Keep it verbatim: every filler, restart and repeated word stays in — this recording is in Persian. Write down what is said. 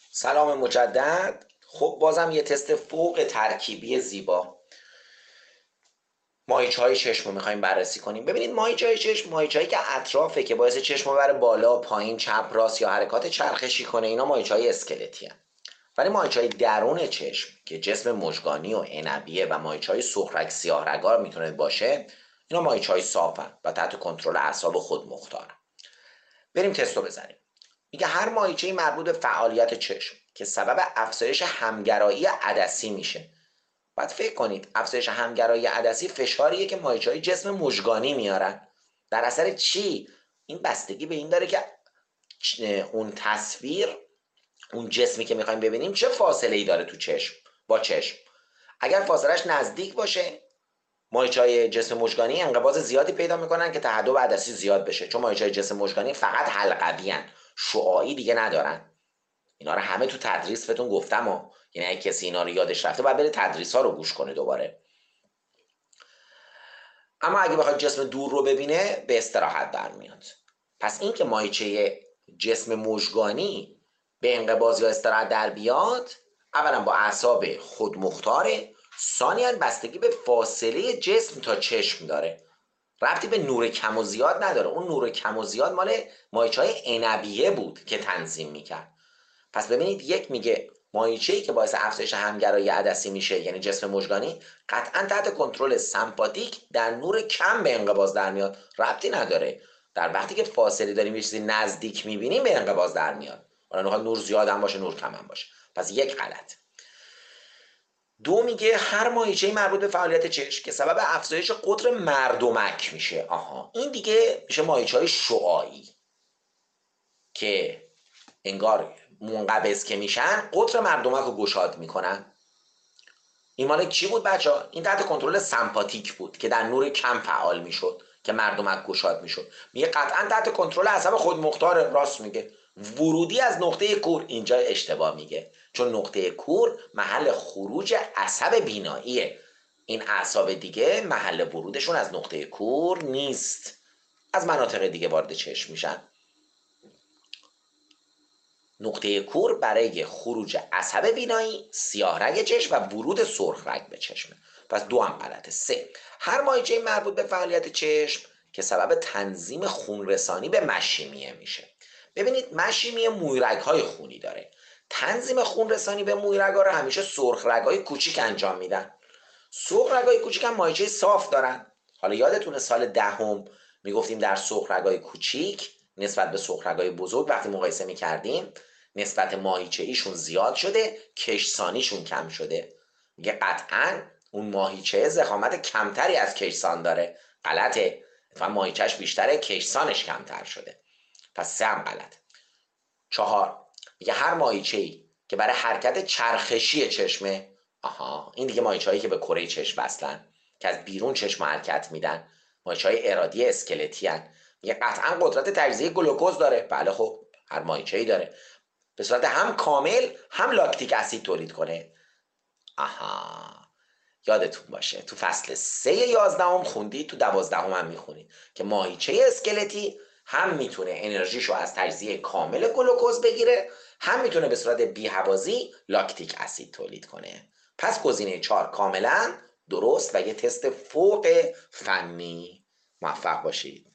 سلام مجدد. خب بازم یه تست فوق ترکیبی زیبا ماهیچه های چشم رو میخوایم بررسی کنیم. ببینید ماهیچه های چشم ماهیچه هایی که اطرافه که باعث چشم رو بره بالا پایین چپ راست یا حرکات چرخشی کنه، اینا ماهیچه های اسکلتی هن. ولی ماهیچه های درون چشم که جسم مژگانی و عنبیه و ماهیچه های سرخرگ سیاه رگار میتونه باشه، اینا ماهیچه های صافن و تحت کنترل اعصاب خود مختارن. بریم تستو بزنیم. میگه هر ماهیچه مربوط به فعالیت چشم که سبب افزایش همگرایی عدسی میشه. باید فکر کنید افزایش همگرایی عدسی فشاریه که ماهیچه‌های جسم مژگانی میارن. در اثر چی؟ این بستگی به این داره که اون تصویر، اون جسمی که میخوایم ببینیم چه فاصله ای داره تو چشم با چشم. اگر فاصلش نزدیک باشه، ماهیچه‌های جسم مژگانی انقباض زیادی پیدا میکنن که تهدب عدسی زیاد بشه، چون ماهیچه‌های جسم مژگانی فقط حلقوی ان، شعاعی دیگه ندارن. اینا رو همه تو تدریس بهتون گفتم ها. یعنی اگه کسی اینا رو یادش رفته باید بره تدریس ها رو گوش کنه دوباره. اما اگه بخواد جسم دور رو ببینه به استراحت برمیاد. پس این که ماهیچه جسم مژگانی به انقباض یا استراحت در بیاد، اولا با اعصاب خودمختاره، ثانیا بستگی به فاصله جسم تا چشم داره، ربطی به نور کم و زیاد نداره. اون نور کم و زیاد مال ماهیچه های عنبیه بود که تنظیم میکرد. پس ببینید، یک میگه ماهیچه‌ای که باعث افزایش همگرایی عدسی میشه یعنی جسم مژگانی، قطعا تحت کنترل سمپاتیک در نور کم به انقباض در میاد، ربطی نداره. در وقتی که فاصله داریم یه چیزی نزدیک میبینیم به انقباض در میاد، حالا نور زیاد هم باشه نور کم هم باشه. پس یک غلط. دو میگه هر ماهیچه‌ای مربوط به فعالیت چشم که سبب افزایش قطر مردمک میشه. آها، این دیگه میشه ماهیچه‌های شعاعی که انگار منقبض که میشن قطر مردمک رو گشاد میکنن. این مال چی بود بچه ها؟ این تحت کنترل سمپاتیک بود که در نور کم فعال میشد که مردمک گشاد میشد. میگه قطعا تحت کنترل اعصاب خودمختار. راست میگه. ورودی از نقطه کور، اینجا اشتباه میگه، چون نقطه کور محل خروج عصب بیناییه. این اعصاب دیگه محل ورودشون از نقطه کور نیست، از مناطق دیگه وارد چشم میشن. نقطه کور برای خروج عصب بینایی، سیاه رگ چشم و ورود سرخ رگ به چشمه. پس دو هم غلطه. سه، هر ماهیچه مربوط به فعالیت چشم که سبب تنظیم خونرسانی به مشیمیه میشه. ببینید مشیمیه مویرگ های خونی داره. تنظیم خونرسانی به مویرگ ها رو همیشه سرخ رگ های کوچیک انجام میدن. سرخ رگ های کوچیک هم ماهیچه صاف دارن. حالا یادتونه سال دهم ده میگفتیم در سرخ رگ های کوچیک نسبت به سرخ رگ های بزرگ وقتی مقایسه میکردیم نسبت ماهیچه ایشون زیاد شده، کشسانیشون کم شده. میگه قطعا اون ماهیچه ضخامت کمتری از کشسان داره. غلطه. اتفاقا ماهیچهش بیشتره، کشسانش کمتر شده. پس سه هم غلطه. چهار، میگه هر ماهیچه ای که برای حرکت چرخشی چشمه، آها، این دیگه ماهیچه هایی که به کره چشم وصلن که از بیرون چشم حرکت میدن، ماهیچه های ارادی اسکلتی هن. میگه قطعا قدرت تجزیه گلوکوز داره. بله خب هر ماهیچه ای داره، به صورت هم کامل هم لاکتیک اسید تولید کنه. آها، یادتون باشه تو فصل سه یازدهم خوندی، تو دوازدهم هم میخونید که ماهیچه اسکلتی هم میتونه انرژیشو از تجزیه کامل گلوکوز بگیره، هم میتونه به صورت بی‌هوازی لاکتیک اسید تولید کنه. پس گزینه چهار کاملا درست و یه تست فوق فنی. موفق باشید.